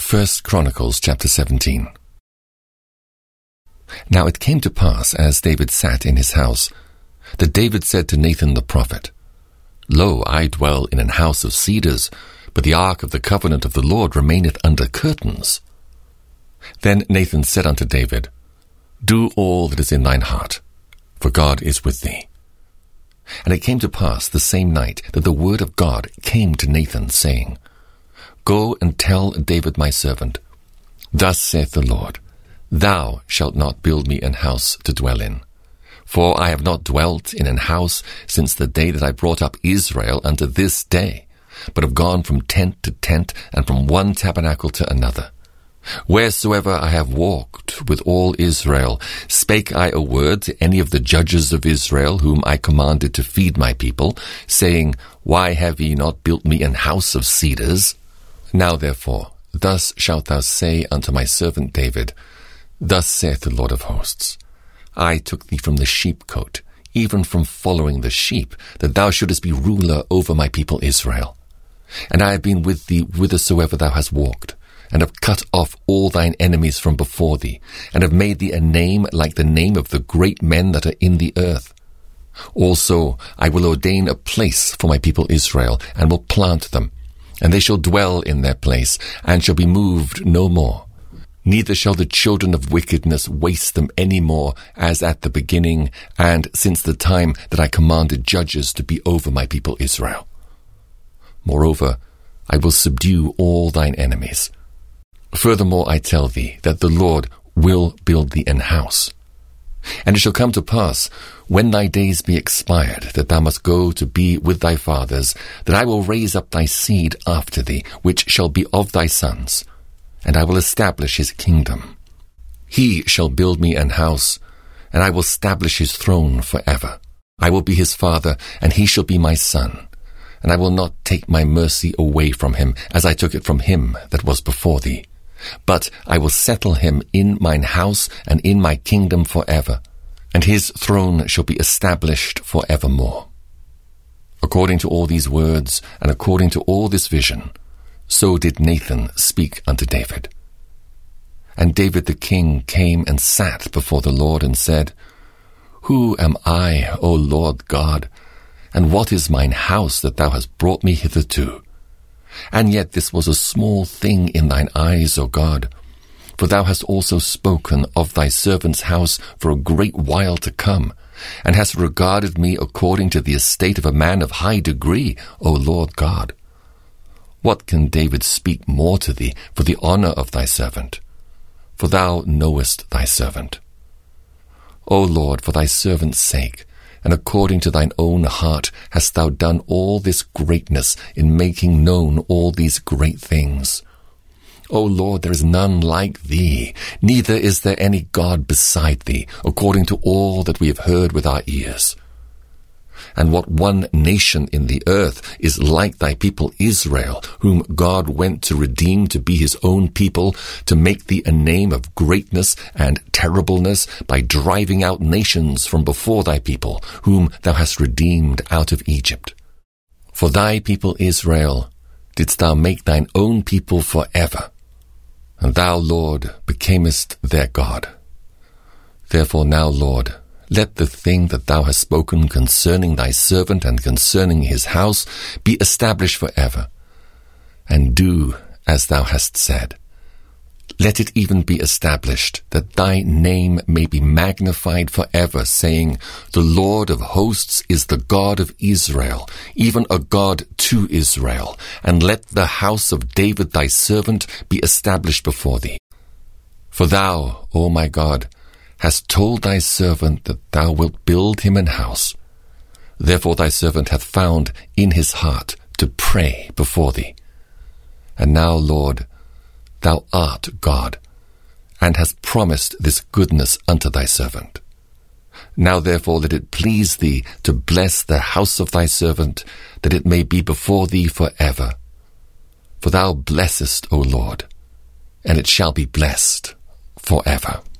1 Chronicles chapter 17. Now it came to pass, as David sat in his house, that David said to Nathan the prophet, Lo, I dwell in an house of cedars, but the ark of the covenant of the Lord remaineth under curtains. Then Nathan said unto David, Do all that is in thine heart, for God is with thee. And it came to pass the same night that the word of God came to Nathan, saying, Go and tell David my servant, Thus saith the Lord, Thou shalt not build me an house to dwell in. For I have not dwelt in an house since the day that I brought up Israel unto this day, but have gone from tent to tent, and from one tabernacle to another. Wheresoever I have walked with all Israel, spake I a word to any of the judges of Israel, whom I commanded to feed my people, saying, Why have ye not built me an house of cedars? Now therefore, thus shalt thou say unto my servant David, Thus saith the Lord of hosts, I took thee from the sheepcote, even from following the sheep, that thou shouldest be ruler over my people Israel. And I have been with thee whithersoever thou hast walked, and have cut off all thine enemies from before thee, and have made thee a name like the name of the great men that are in the earth. Also I will ordain a place for my people Israel, and will plant them, and they shall dwell in their place, and shall be moved no more. Neither shall the children of wickedness waste them any more, as at the beginning, and since the time that I commanded judges to be over my people Israel. Moreover, I will subdue all thine enemies. Furthermore, I tell thee that the Lord will build thee an house. And it shall come to pass, when thy days be expired, that thou must go to be with thy fathers, that I will raise up thy seed after thee, which shall be of thy sons, and I will establish his kingdom. He shall build me an house, and I will establish his throne forever. I will be his father, and he shall be my son. And I will not take my mercy away from him, as I took it from him that was before thee. But I will settle him in mine house and in my kingdom forever, and his throne shall be established forevermore. According to all these words, and according to all this vision, so did Nathan speak unto David. And David the king came and sat before the Lord, and said, Who am I, O Lord God? And what is mine house that thou hast brought me hitherto? And yet this was a small thing in thine eyes, O God. For thou hast also spoken of thy servant's house for a great while to come, and hast regarded me according to the estate of a man of high degree, O Lord God. What can David speak more to thee for the honour of thy servant? For thou knowest thy servant. O Lord, for thy servant's sake, and according to thine own heart hast thou done all this greatness in making known all these great things. O Lord, there is none like thee, neither is there any God beside thee, according to all that we have heard with our ears. And what one nation in the earth is like thy people Israel, whom God went to redeem to be his own people, to make thee a name of greatness and terribleness, by driving out nations from before thy people, whom thou hast redeemed out of Egypt. For thy people Israel didst thou make thine own people forever, and thou, Lord, becamest their God. Therefore now, Lord, let the thing that thou hast spoken concerning thy servant and concerning his house be established forever, and do as thou hast said. Let it even be established that thy name may be magnified forever, saying, The Lord of hosts is the God of Israel, even a God to Israel, and let the house of David thy servant be established before thee. For thou, O my God, hast told thy servant that thou wilt build him an house. Therefore thy servant hath found in his heart to pray before thee. And now, Lord, thou art God, and hast promised this goodness unto thy servant. Now therefore let it please thee to bless the house of thy servant, that it may be before thee forever. For thou blessest, O Lord, and it shall be blessed forever.